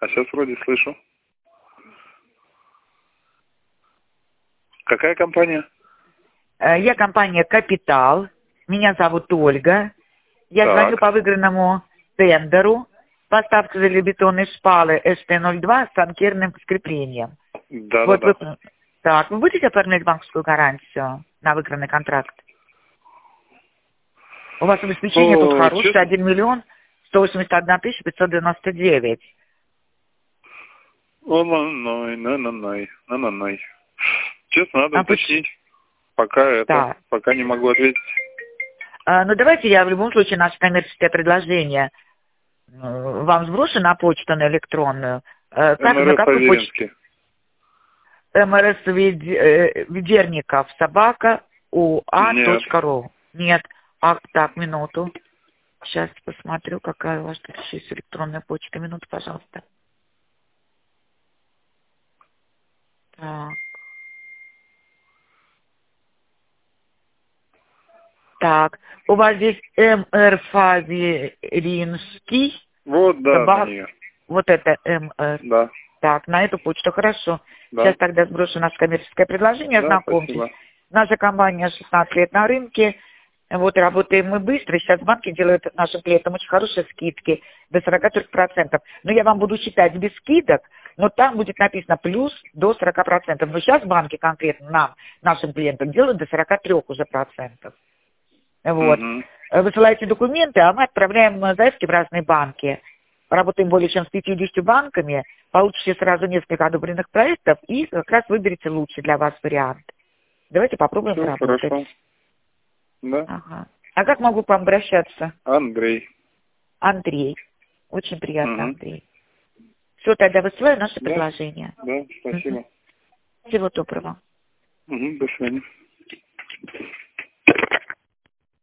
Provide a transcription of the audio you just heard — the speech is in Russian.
А сейчас вроде слышу. Какая компания? Я компания «Капитал». Меня зовут Ольга. Я Так. звоню по выигранному тендеру. Поставка железобетонной шпалы СТ-02 с анкерным скреплением. Да. Так, вы будете оформлять банковскую гарантию на выигранный контракт? У вас обеспечение тут хорошее, честно? 1 миллион 181 тысяча 599. Ой. Честно, надо уточнить. Пока не могу ответить. Ну, давайте я в любом случае наше коммерческое предложение вам сброшу на почту, на электронную. МРС Аверинский. МРС Ведерников @ua.ru. Нет. Так, минуту. Сейчас посмотрю, какая у вас тут еще есть электронная почта. Минуту, пожалуйста. Так, у вас здесь МР Фаверинский. Вот, да, на нее. Вот это МР. Да. Так, на эту почту, хорошо. Да. Сейчас тогда сброшу наше коммерческое предложение, знакомьтесь. Спасибо. Наша компания 16 лет на рынке. Вот, работаем мы быстро. Сейчас банки делают нашим клиентам очень хорошие скидки, до 43%. Но я вам буду считать без скидок, но там будет написано плюс до 40%. Но сейчас банки конкретно нам, нашим клиентам, делают до 43 уже процентов. Вот. Угу. Высылаете документы, а мы отправляем заявки в разные банки. Работаем более чем с 50 банками, получите сразу несколько одобренных проектов и как раз выберете лучший для вас вариант. Давайте попробуем Всё, поработать. хорошо. Да. Ага. А как могу к вам обращаться? Андрей. Андрей. Очень приятно, Угу. Андрей. Все, тогда высылаю наше предложение. Да, спасибо. Всего доброго. Угу, до свидания.